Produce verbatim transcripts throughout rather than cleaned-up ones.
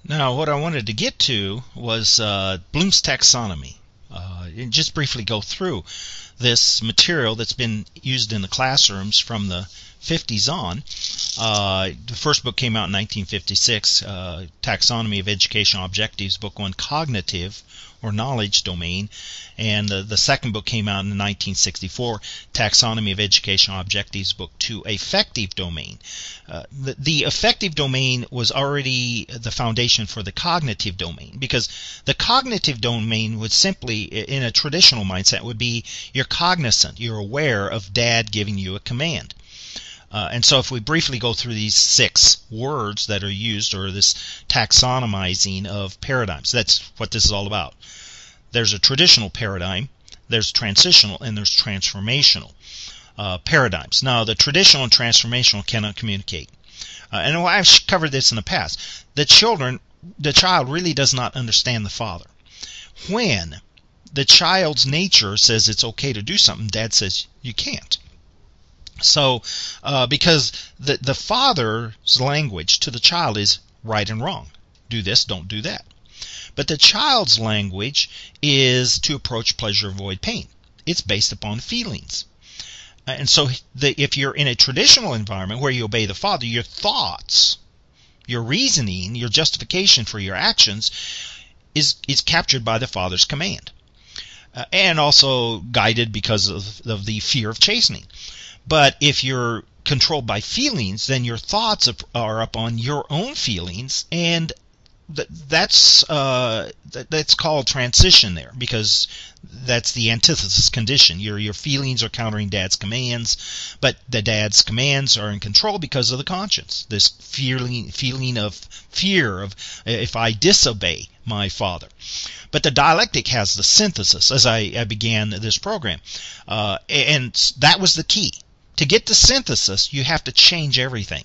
Now, what I wanted to get to was uh, Bloom's taxonomy, uh, and just briefly go through this material that's been used in the classrooms from the fifties on. Uh, the first book came out in nineteen fifty-six, uh, Taxonomy of Educational Objectives, Book one, Cognitive or Knowledge Domain, and the, the second book came out in nineteen sixty-four, Taxonomy of Educational Objectives, Book two, Affective Domain. Uh, the, the affective domain was already the foundation for the cognitive domain, because the cognitive domain would simply, in a traditional mindset, would be you're cognizant, you're aware of Dad giving you a command. Uh, and so if we briefly go through these six words that are used, or this taxonomizing of paradigms, that's what this is all about. There's a traditional paradigm, there's transitional, and there's transformational uh, paradigms. Now, the traditional and transformational cannot communicate. Uh, and I've covered this in the past. The children, the child really does not understand the father. When the child's nature says it's okay to do something, Dad says you can't. So, uh, because the, the father's language to the child is right and wrong. Do this, don't do that. But the child's language is to approach pleasure, avoid pain. It's based upon feelings. And so the, if you're in a traditional environment where you obey the father, your thoughts, your reasoning, your justification for your actions is, is captured by the father's command. Uh, and also guided because of, of the fear of chastening. But if you're controlled by feelings, then your thoughts are up on your own feelings, and th- that's uh, th- that's called transition there, because that's the antithesis condition. Your your feelings are countering Dad's commands, but the Dad's commands are in control because of the conscience. This feeling feeling of fear of if I disobey my father. But the dialectic has the synthesis, as I, I began this program, uh, and that was the key. To get to synthesis, you have to change everything.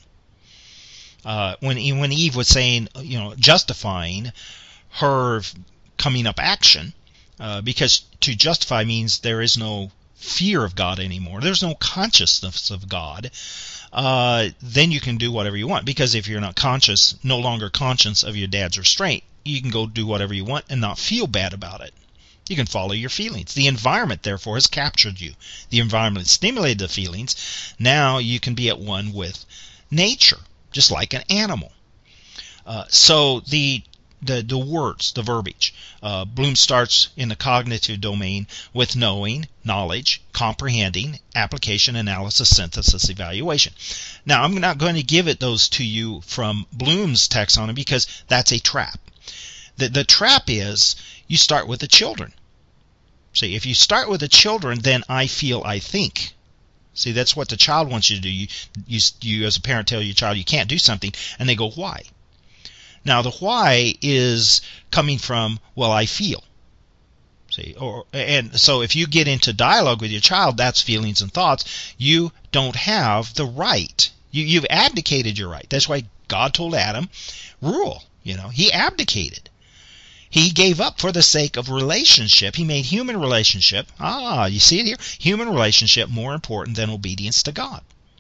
Uh, when when Eve was saying, you know, justifying her coming up action, uh, because to justify means there is no fear of God anymore. There's no consciousness of God. Uh, then you can do whatever you want. Because if you're not conscious, no longer conscious of your dad's restraint, you can go do whatever you want and not feel bad about it. You can follow your feelings. The environment, therefore, has captured you. The environment stimulated the feelings. Now you can be at one with nature, just like an animal. Uh, so the, the the words, the verbiage. Uh, Bloom starts in the cognitive domain with knowing, knowledge, comprehending, application, analysis, synthesis, evaluation. Now, I'm not going to give it those to you from Bloom's taxonomy because that's a trap. The, the trap is you start with the children. See, if you start with the children, then I feel, I think. See, that's what the child wants you to do. You, you, you as a parent tell your child you can't do something, and they go, why? Now, the why is coming from, well, I feel. See, or and so if you get into dialogue with your child, that's feelings and thoughts. You don't have the right. You, you've abdicated your right. That's why God told Adam, rule. You know, he abdicated. He gave up for the sake of relationship. He made human relationship, ah, you see it here, human relationship more important than obedience to God.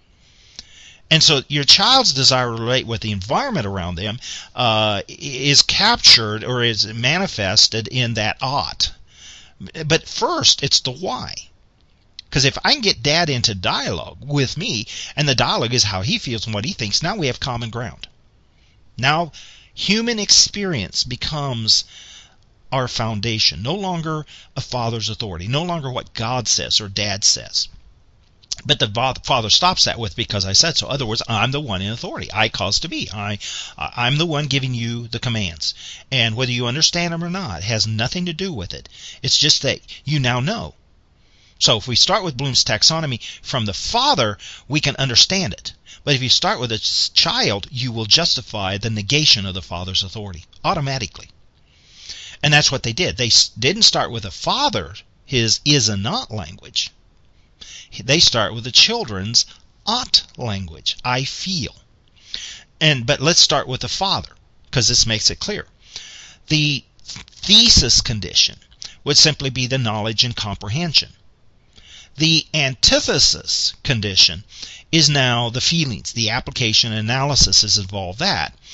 And so your child's desire to relate with the environment around them uh, is captured or is manifested in that ought. But first, it's the why. Because if I can get Dad into dialogue with me, and the dialogue is how he feels and what he thinks, now we have common ground. Now, human experience becomes our foundation. No longer a father's authority. No longer what God says or Dad says. But the father stops that with because I said so. In other words, I'm the one in authority. I cause to be. I, I'm the one giving you the commands. And whether you understand them or not has nothing to do with it. It's just that you now know. So if we start with Bloom's taxonomy from the father, we can understand it. But if you start with a child, you will justify the negation of the father's authority automatically. And that's what they did. They didn't start with the father, his is and not language. They start with the children's ought language. I feel. And but let's start with the father, because this makes it clear. The thesis condition would simply be the knowledge and comprehension. The antithesis condition is now the feelings. The application and analysis has involved that.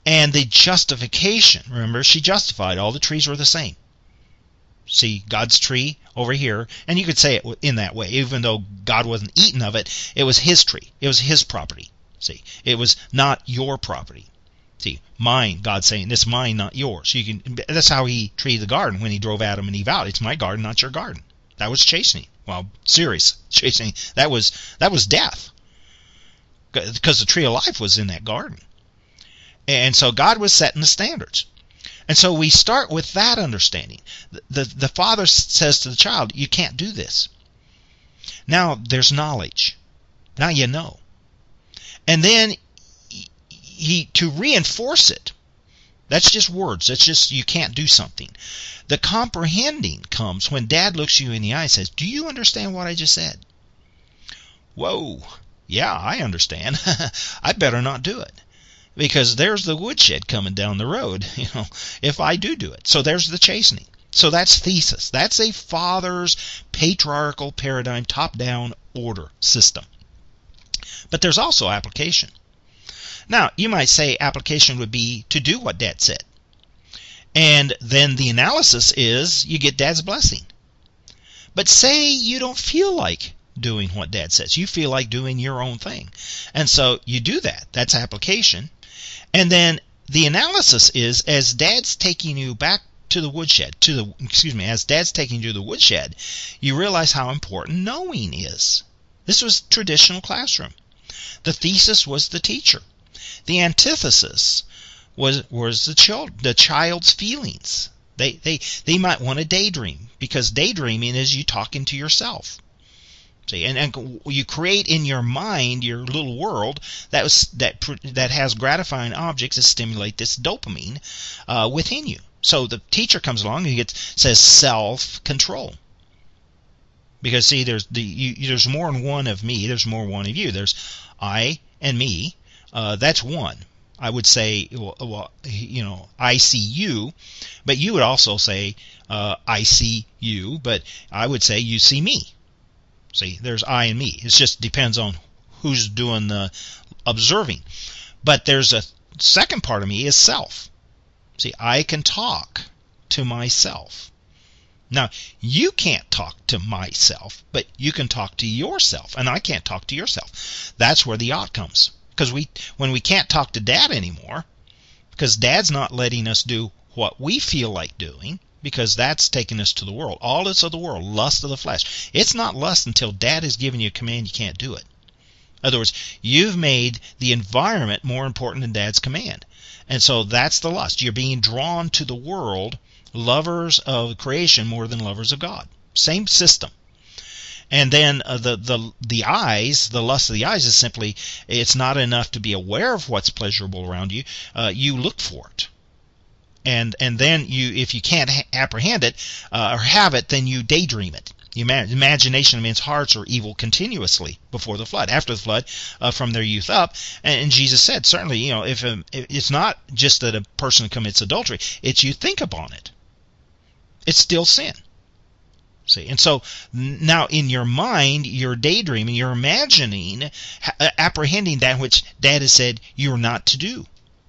And the justification, remember, she justified all the trees were the same. See, God's tree over here, and you could say it in that way, even though God wasn't eating of it, it was his tree. It was his property. See, it was not your property. See, mine, God's saying, it's mine, not yours. You can. That's how he treated the garden when he drove Adam and Eve out. It's my garden, not your garden. That was chastening. Well, serious chastening. That was, that was death. Because the tree of life was in that garden. And so God was setting the standards. And so we start with that understanding. The, the, the father says to the child, you can't do this. Now there's knowledge. Now you know. And then he to reinforce it, that's just words. That's just you can't do something. The comprehending comes when Dad looks you in the eye and says, do you understand what I just said? Whoa, yeah, I understand. I better not do it. Because there's the woodshed coming down the road, you know, if I do do it. So there's the chastening. So that's thesis. That's a father's patriarchal paradigm, top-down order system. But there's also application. Now, you might say application would be to do what Dad said. And then the analysis is you get Dad's blessing. But say you don't feel like doing what Dad says. You feel like doing your own thing. And so you do that. That's application. And then the analysis is as Dad's taking you back to the woodshed, to the excuse me, as Dad's taking you to the woodshed, you realize how important knowing is. This was traditional classroom. The thesis was the teacher. The antithesis was was the child the child's feelings. They they they might want to daydream, because daydreaming is you talking to yourself. See, and, and you create in your mind your little world that was that that has gratifying objects that stimulate this dopamine uh, within you. So the teacher comes along and he gets says self-control. Because see, there's the you, there's more than one of me. There's more than one of you. There's I and me. Uh, that's one. I would say, well, well, you know, I see you, but you would also say uh, I see you, but I would say you see me. See, there's I and me. It just depends on who's doing the observing. But there's a second part of me is self. See, I can talk to myself. Now, you can't talk to myself, but you can talk to yourself, and I can't talk to yourself. That's where the ought comes. Because we, when we can't talk to Dad anymore, because Dad's not letting us do what we feel like doing, because that's taking us to the world. All this of the world, lust of the flesh. It's not lust until Dad has given you a command you can't do it. In other words, you've made the environment more important than Dad's command. And so that's the lust. You're being drawn to the world, lovers of creation more than lovers of God. Same system. And then uh, the, the the eyes, the lust of the eyes is simply, it's not enough to be aware of what's pleasurable around you. Uh, you look for it. And and then you, if you can't ha- apprehend it uh, or have it, then you daydream it. You ima- imagination of men's hearts are evil continuously before the flood, after the flood, uh, from their youth up. And, and Jesus said, certainly, you know, if, um, if it's not just that a person commits adultery, it's you think upon it. It's still sin. See, and so now in your mind, you're daydreaming, you're imagining, ha- apprehending that which Dad has said you're not to do.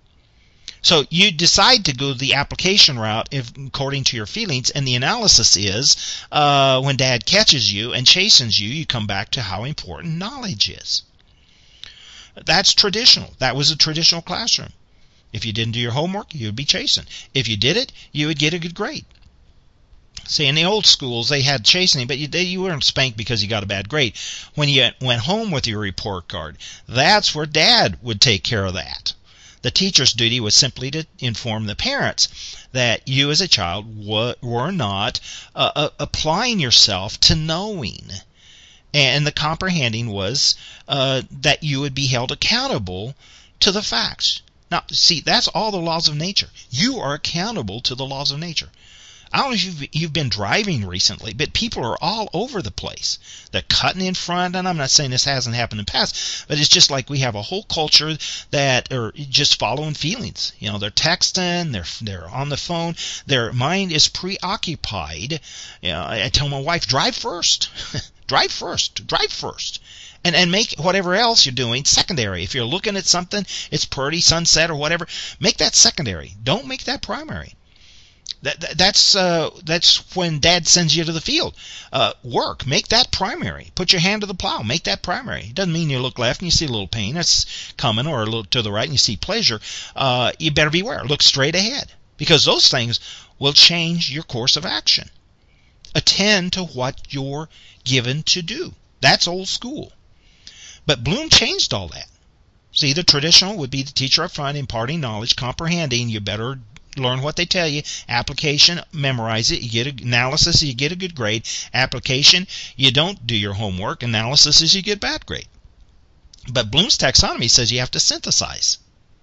So you decide to go the application route if, according to your feelings, and the analysis is uh, when Dad catches you and chastens you, you come back to how important knowledge is. That's traditional. That was a traditional classroom. If you didn't do your homework, you would be chastened. If you did it, you would get a good grade. See, in the old schools, they had chastening, but you, they, you weren't spanked because you got a bad grade. When you went home with your report card, that's where Dad would take care of that. The teacher's duty was simply to inform the parents that you as a child w- were not uh, uh, applying yourself to knowing. And the comprehending was uh, that you would be held accountable to the facts. Now, see, that's all the laws of nature. You are accountable to the laws of nature. I don't know if you've, you've been driving recently, but people are all over the place. They're cutting in front, and I'm not saying this hasn't happened in the past, but it's just like we have a whole culture that are just following feelings. You know, they're texting, they're they're on the phone, their mind is preoccupied. You know, I, I tell my wife, drive first, drive first, drive first. And, and make whatever else you're doing secondary. If you're looking at something, it's pretty, sunset or whatever, make that secondary. Don't make that primary. That, that, that's uh, that's when Dad sends you to the field. Uh, work, make that primary. Put your hand to the plow, make that primary. It doesn't mean you look left and you see a little pain that's coming, or a little to the right and you see pleasure. Uh, you better beware. Look straight ahead, because those things will change your course of action. Attend to what you're given to do. That's old school. But Bloom changed all that. See, the traditional would be the teacher up front imparting knowledge, comprehending. You better learn what they tell you. Application, memorize it. You get an analysis, you get a good grade. Application, you don't do your homework. Analysis is you get a bad grade. But Bloom's taxonomy says you have to synthesize.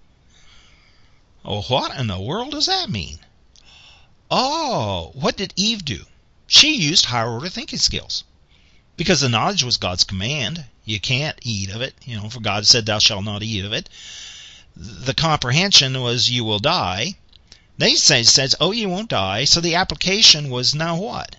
Oh, what in the world does that mean? Oh, what did Eve do? She used higher order thinking skills. Because the knowledge was God's command. You can't eat of it. You know, for God said, thou shalt not eat of it. The comprehension was, you will die. They say, says, oh, you won't die. So the application was now what?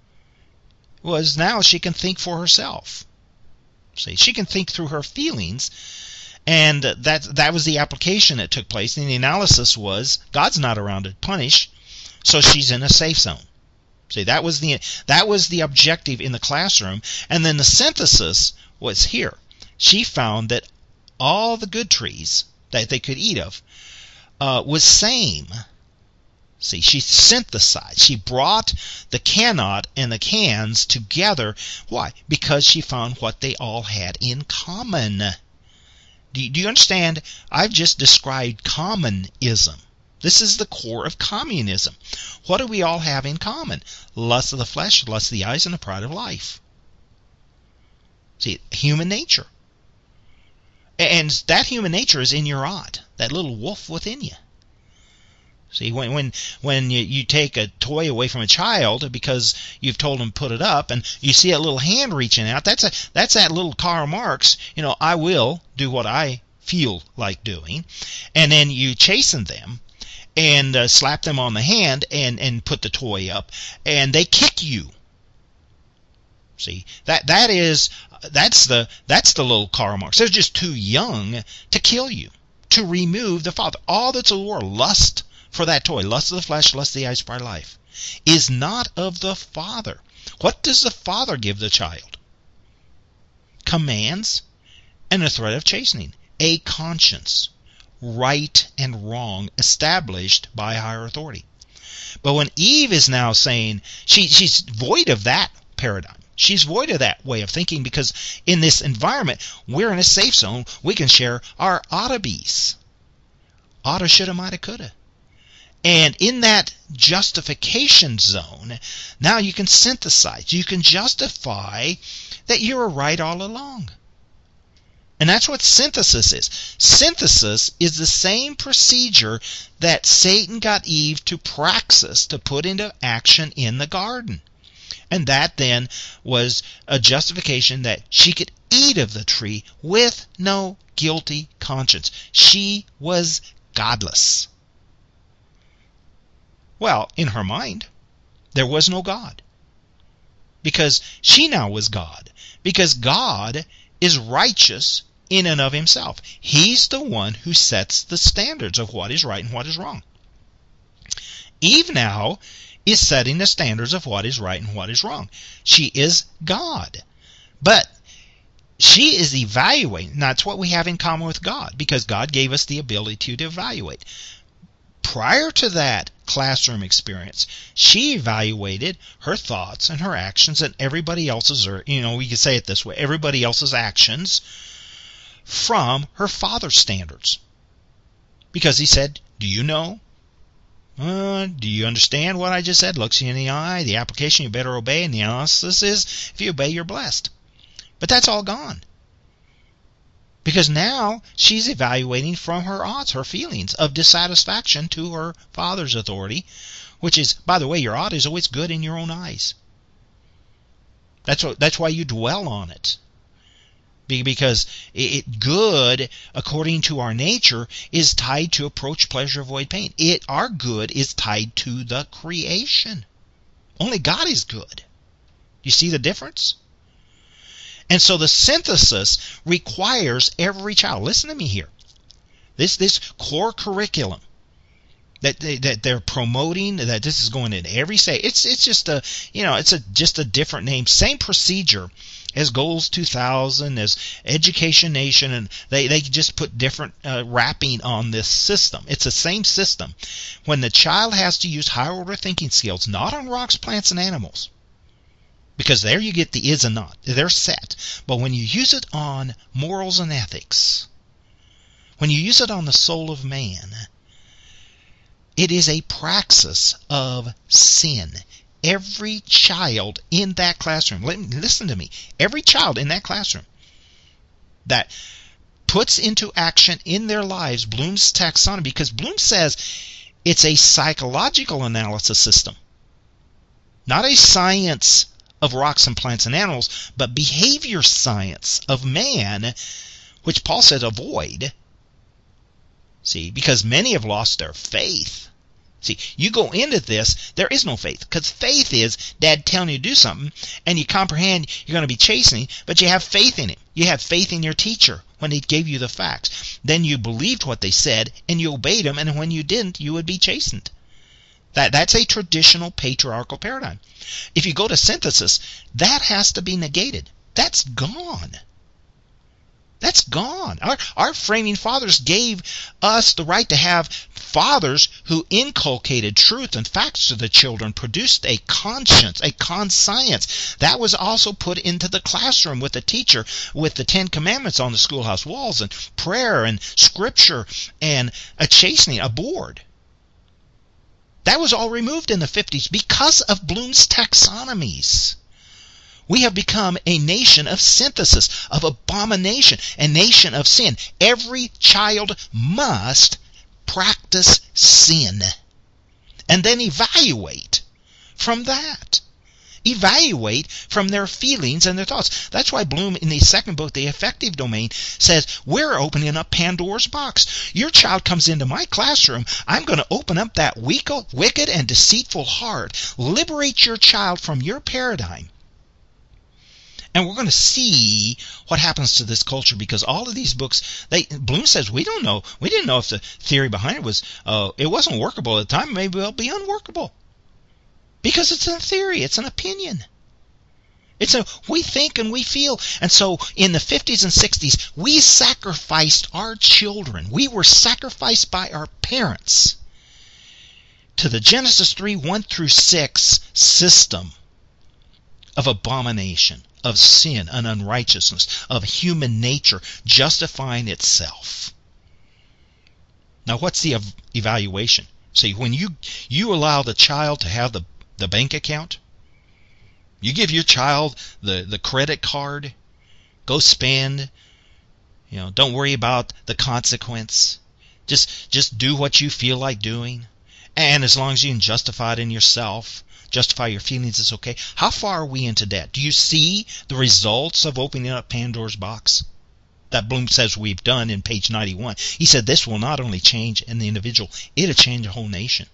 Was now she can think for herself. See, she can think through her feelings. And that that was the application that took place. And the analysis was, God's not around to punish, so she's in a safe zone. See, that was the that was the objective in the classroom. And then the synthesis was here. She found that all the good trees that they could eat of uh, was same. See, she synthesized. She brought the cannot and the cans together. Why? Because she found what they all had in common. Do you, do you understand? I've just described commonism. This is the core of communism. What do we all have in common? Lust of the flesh, lust of the eyes, and the pride of life. See, human nature. And that human nature is in your aught, that little wolf within you. See, when when when you, you take a toy away from a child because you've told them to put it up, and you see a little hand reaching out, that's a that's that little Karl Marx, you know, I will do what I feel like doing, and then you chasten them and uh, slap them on the hand and, and put the toy up, and they kick you. See, that that is that's the that's the little Karl Marx. They're just too young to kill you, to remove the father. All that's in the world, lust for that toy, lust of the flesh, lust of the eyes, pride of life, is not of the father. What does the father give the child? Commands and a threat of chastening, a conscience, right and wrong established by higher authority. But when Eve is now saying, she she's void of that paradigm. She's void of that way of thinking, because in this environment, we're in a safe zone. We can share our oughta-be's. Oughta, shoulda, mighta, coulda. And in that justification zone, now you can synthesize. You can justify that you were right all along. And that's what synthesis is. Synthesis is the same procedure that Satan got Eve to praxis, to put into action in the garden. And that then was a justification that she could eat of the tree with no guilty conscience. She was godless. Well, in her mind, there was no God. Because she now was God. Because God is righteous in and of himself. He's the one who sets the standards of what is right and what is wrong. Eve now is setting the standards of what is right and what is wrong. She is God. But she is evaluating. That's what we have in common with God, because God gave us the ability to evaluate. Prior to that classroom experience, she evaluated her thoughts and her actions and everybody else's, or, you know, we could say it this way, everybody else's actions from her father's standards. Because he said, do you know? Uh, do you understand what I just said? Looks you in the eye. The application, you better obey. And the analysis is, if you obey, you're blessed. But that's all gone. Because now she's evaluating from her oughts, her feelings of dissatisfaction to her father's authority, which is, by the way, your ought is always good in your own eyes. That's what, that's why you dwell on it. Because it, good, according to our nature, is tied to approach, pleasure, avoid pain. It, our good is tied to the creation. Only God is good. You see the difference? And so the synthesis requires every child. Listen to me here. This this core curriculum that they, that they're promoting, that this is going in every state. It's it's just a you know it's a just a different name. Same procedure as Goals two thousand, as Education Nation, and they they just put different uh, wrapping on this system. It's the same system. When the child has to use higher order thinking skills, not on rocks, plants, and animals, because there you get the is and not. They're set. But when you use it on morals and ethics, when you use it on the soul of man, it is a praxis of sin. Every child in that classroom, listen to me, every child in that classroom that puts into action in their lives Bloom's taxonomy, because Bloom says it's a psychological analysis system, not a science of rocks and plants and animals, but behavior science of man, which Paul says avoid. See, because many have lost their faith. See, you go into this, there is no faith, because faith is Dad telling you to do something, and you comprehend you're going to be chastening, but you have faith in him. You have faith in your teacher when he gave you the facts. Then you believed what they said, and you obeyed them, and when you didn't, you would be chastened. That, that's a traditional patriarchal paradigm. If you go to synthesis, that has to be negated. That's gone. That's gone. Our, our framing fathers gave us the right to have fathers who inculcated truth and facts to the children, produced a conscience, a conscience. That was also put into the classroom with the teacher, with the Ten Commandments on the schoolhouse walls, and prayer and scripture and a chastening, a board. That was all removed in the fifties because of Bloom's taxonomies. We have become a nation of synthesis, of abomination, a nation of sin. Every child must practice sin and then evaluate from that. Evaluate from their feelings and their thoughts. That's why Bloom, in the second book, The Affective Domain, says, we're opening up Pandora's box. Your child comes into my classroom, I'm going to open up that wicked and deceitful heart. Liberate your child from your paradigm. And we're going to see what happens to this culture, because all of these books, they, Bloom says, we don't know. We didn't know if the theory behind it was, uh, it wasn't workable at the time. Maybe it'll be unworkable. Because it's a theory. It's an opinion. It's a, we think and we feel. And so in the fifties and sixties, we sacrificed our children. We were sacrificed by our parents to the Genesis three, one through six system of abomination, of sin and unrighteousness, of human nature justifying itself. Now, what's the ev- evaluation? See, when you, you allow the child to have the, the bank account, you give your child the, the credit card, go spend, you know, don't worry about the consequence. Just, just do what you feel like doing. And as long as you can justify it in yourself, justify your feelings, it's okay. How far are we into debt? Do you see the results of opening up Pandora's box? That Bloom says we've done in page ninety-one. He said this will not only change an individual, it'll change a whole nation.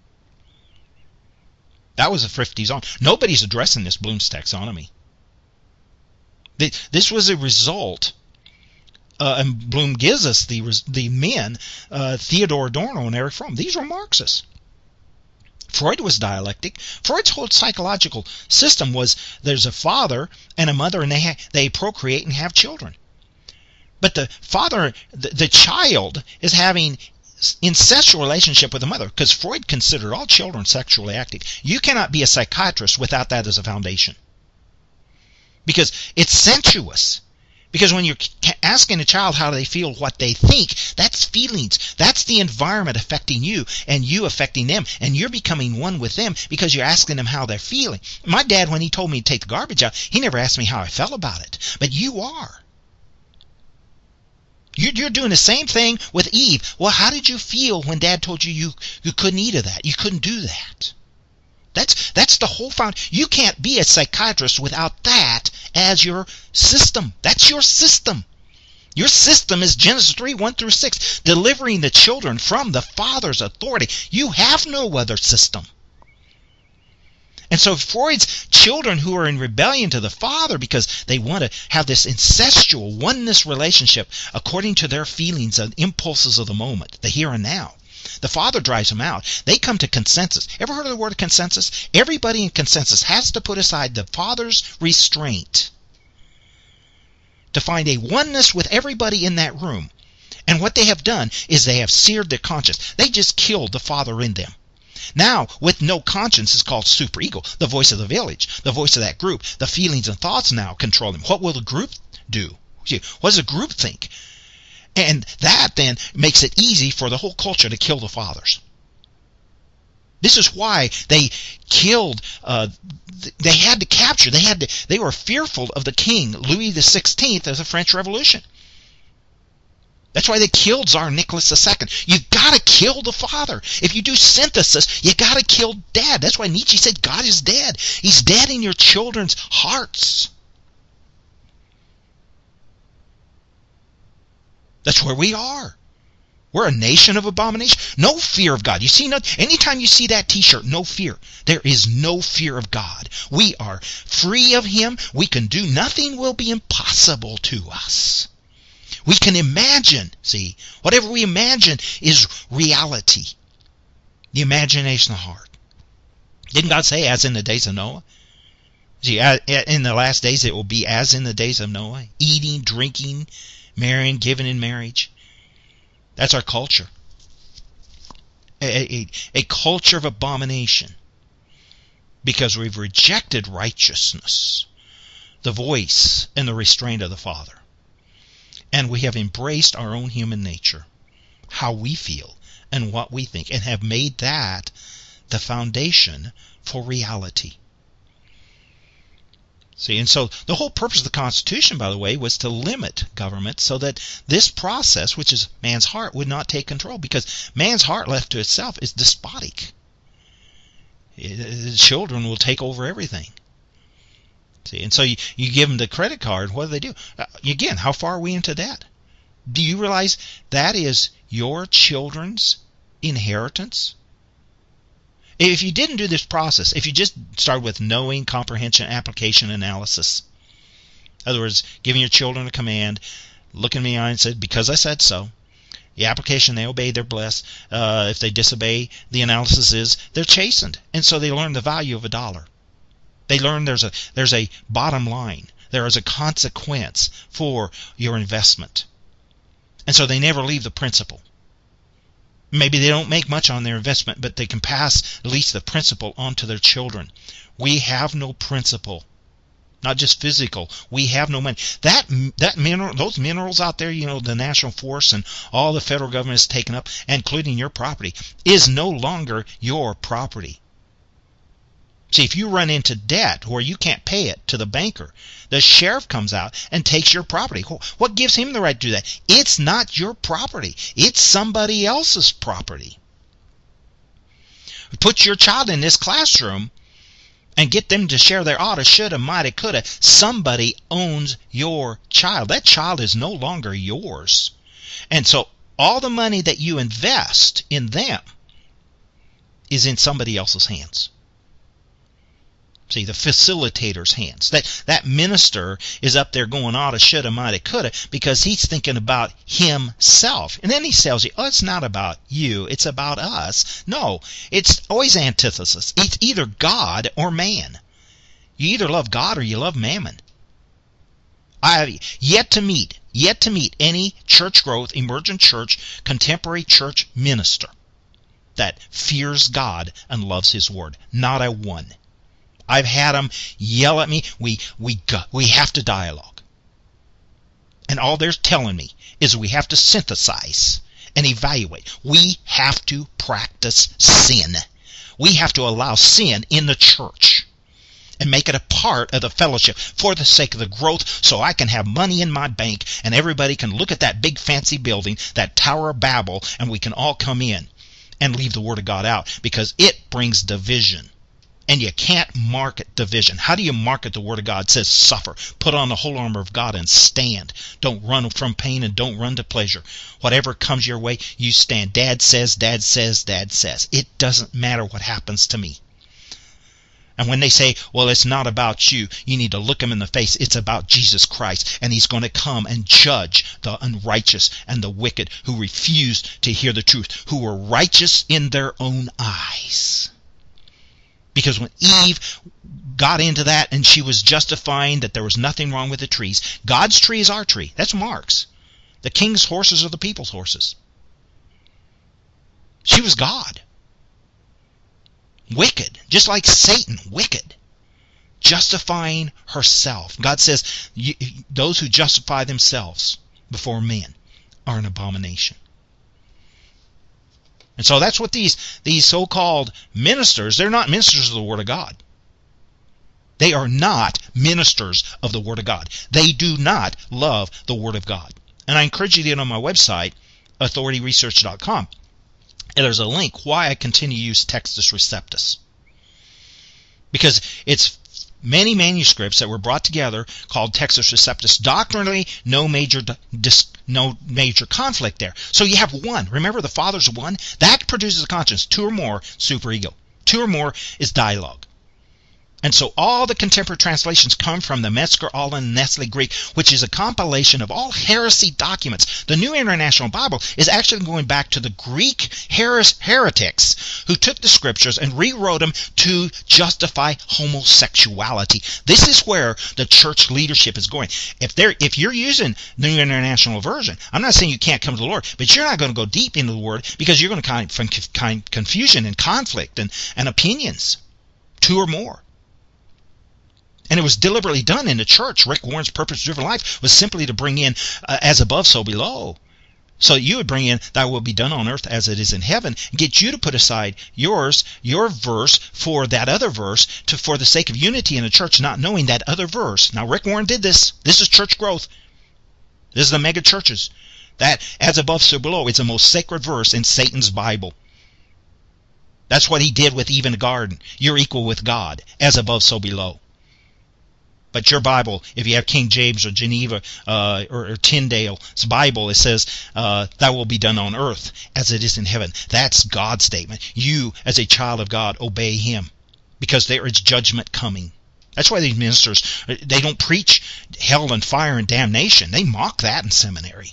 That was the fifties on. Nobody's addressing this Bloom's taxonomy. This was a result, uh, and Bloom gives us the the men, uh, Theodore Adorno and Erich Fromm. These were Marxists. Freud was dialectic. Freud's whole psychological system was there's a father and a mother, and they ha- they procreate and have children. But the father, the, the child, is having incestual relationship with the mother, because Freud considered all children sexually active. You cannot be a psychiatrist without that as a foundation, because it's sensuous. Because when you're asking a child how they feel, what they think, that's feelings. That's the environment affecting you and you affecting them. And you're becoming one with them because you're asking them how they're feeling. My dad, when he told me to take the garbage out, he never asked me how I felt about it. But you are. You're doing the same thing with Eve. Well, how did you feel when Dad told you you, you couldn't eat of that? You couldn't do that. That's that's the whole found. You can't be a psychiatrist without that as your system. That's your system. Your system is Genesis three, one through six, delivering the children from the Father's authority. You have no other system. And so Freud's children who are in rebellion to the father because they want to have this incestual oneness relationship according to their feelings and impulses of the moment, the here and now. The father drives them out. They come to consensus. Ever heard of the word consensus? Everybody in consensus has to put aside the father's restraint to find a oneness with everybody in that room. And what they have done is they have seared their conscience. They just killed the father in them. Now, with no conscience is called superego, the voice of the village, the voice of that group. The feelings and thoughts now control them. What will the group do? What does the group think? And that then makes it easy for the whole culture to kill the fathers. This is why they killed, uh, they had to capture, they had to, they were fearful of the king, Louis the sixteenth, of the French Revolution. That's why they killed Tsar Nicholas the Second. You've got to kill the father. If you do synthesis, you got to kill dad. That's why Nietzsche said God is dead. He's dead in your children's hearts. That's where we are. We're a nation of abomination. No fear of God. You see, no, anytime you see that t-shirt, no fear. There is no fear of God. We are free of Him. We can do nothing will be impossible to us. We can imagine, see, whatever we imagine is reality. The imagination of the heart. Didn't God say, as in the days of Noah? See, in the last days it will be as in the days of Noah. Eating, drinking, marrying, giving in marriage. That's our culture. A, a, a culture of abomination. Because we've rejected righteousness, the voice and the restraint of the Father. And we have embraced our own human nature, how we feel and what we think, and have made that the foundation for reality. See, and so the whole purpose of the Constitution, by the way, was to limit government so that this process, which is man's heart, would not take control, because man's heart left to itself is despotic. The children will take over everything. See, and so you, you give them the credit card, what do they do? Uh, again, how far are we into debt? Do you realize that is your children's inheritance? If you didn't do this process, if you just start with knowing, comprehension, application, analysis, in other words, giving your children a command, looking me in the eye and said, because I said so. The application, they obey, they're blessed. Uh, if they disobey, the analysis is they're chastened. And so they learn the value of a dollar. They learn there's a there's a bottom line. There is a consequence for your investment. And so they never leave the principle. Maybe they don't make much on their investment, but they can pass at least the principle on to their children. We have no principle. Not just physical. We have no money. That that mineral, those minerals out there, you know, the national forest and all the federal government has taken up, including your property, is no longer your property. See, if you run into debt where you can't pay it to the banker, the sheriff comes out and takes your property. What gives him the right to do that? It's not your property. It's somebody else's property. Put your child in this classroom and get them to share their oughta, shoulda, mighta, coulda. Somebody owns your child. That child is no longer yours. And so all the money that you invest in them is in somebody else's hands. See, the facilitator's hands. That that minister is up there going, oughta, shoulda, mighta, coulda, because he's thinking about himself. And then he tells you, oh, it's not about you, it's about us. No, it's always antithesis. It's either God or man. You either love God or you love mammon. I have yet to meet, yet to meet any church growth, emergent church, contemporary church minister that fears God and loves His Word. Not a one. I've had them yell at me. We we we have to dialogue. And all they're telling me is we have to synthesize and evaluate. We have to practice sin. We have to allow sin in the church and make it a part of the fellowship for the sake of the growth, so I can have money in my bank and everybody can look at that big fancy building, that Tower of Babel, and we can all come in and leave the Word of God out, because it brings division. And you can't market division. How do you market the Word of God? It says suffer. Put on the whole armor of God and stand. Don't run from pain and don't run to pleasure. Whatever comes your way, you stand. Dad says, Dad says, Dad says. It doesn't matter what happens to me. And when they say, well, it's not about you, you need to look them in the face. It's about Jesus Christ. And He's going to come and judge the unrighteous and the wicked who refused to hear the truth, who were righteous in their own eyes. Because when Eve got into that and she was justifying that there was nothing wrong with the trees, God's tree is our tree. That's Mark's. The king's horses are the people's horses. She was God. Wicked, just like Satan, wicked, justifying herself. God says those who justify themselves before men are an abomination. And so that's what these, these so-called ministers, they're not ministers of the Word of God. They are not ministers of the Word of God. They do not love the Word of God. And I encourage you to get on my website, authority research dot com. And there's a link why I continue to use Textus Receptus. Because it's many manuscripts that were brought together called Textus Receptus. Doctrinally, no major dis, no major conflict there. So you have one. Remember, the Father's one. That produces a conscience. Two or more, superego. Two or more is dialogue. And so all the contemporary translations come from the Metzger, Allen, Nestle Greek, which is a compilation of all heresy documents. The New International Bible is actually going back to the Greek heres- heretics who took the scriptures and rewrote them to justify homosexuality. This is where the church leadership is going. If they're, if you're using the New International Version, I'm not saying you can't come to the Lord, but you're not going to go deep into the Word because you're going to find confusion and conflict and, and opinions. Two or more. And it was deliberately done in the church. Rick Warren's purpose-driven life was simply to bring in uh, as above, so below. So you would bring in, thy will be done on earth as it is in heaven, and get you to put aside yours, your verse for that other verse, to for the sake of unity in the church, not knowing that other verse. Now, Rick Warren did this. This is church growth. This is the mega churches. That, as above, so below, is the most sacred verse in Satan's Bible. That's what he did with Eve in the garden. You're equal with God, as above, so below. But your Bible, if you have King James or Geneva uh, or, or Tyndale's Bible, it says, uh, thy will be done on earth as it is in heaven. That's God's statement. You, as a child of God, obey Him because there is judgment coming. That's why these ministers, they don't preach hell and fire and damnation. They mock that in seminary.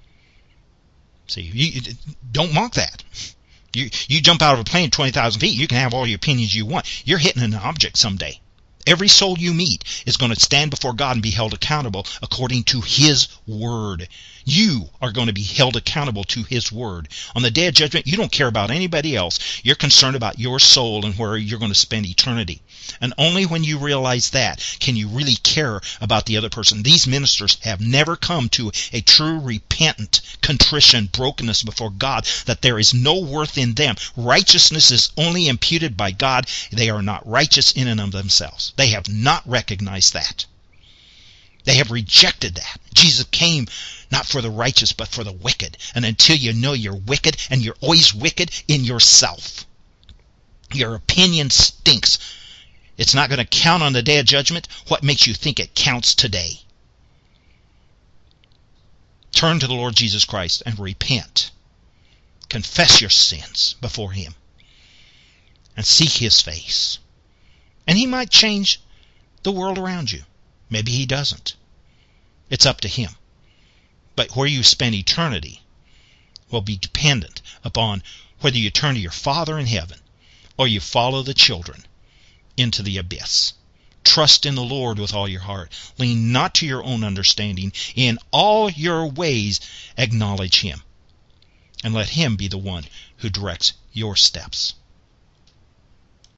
See, you, don't mock that. You, you jump out of a plane twenty thousand feet, you can have all your opinions you want. You're hitting an object someday. Every soul you meet is going to stand before God and be held accountable according to His Word. You are going to be held accountable to His Word. On the day of judgment, you don't care about anybody else. You're concerned about your soul and where you're going to spend eternity. And only when you realize that can you really care about the other person. These ministers have never come to a true repentant contrition, brokenness before God, that there is no worth in them. Righteousness is only imputed by God. They are not righteous in and of themselves. They have not recognized that. They have rejected that. Jesus came not for the righteous, but for the wicked. And until you know you're wicked, and you're always wicked in yourself, your opinion stinks. It's not going to count on the day of judgment. What makes you think it counts today? Turn to the Lord Jesus Christ and repent. Confess your sins before Him. And seek His face. And He might change the world around you. Maybe He doesn't. It's up to Him. But where you spend eternity will be dependent upon whether you turn to your Father in heaven or you follow the children into the abyss. Trust in the Lord with all your heart. Lean not to your own understanding. In all your ways acknowledge Him. And let Him be the one who directs your steps.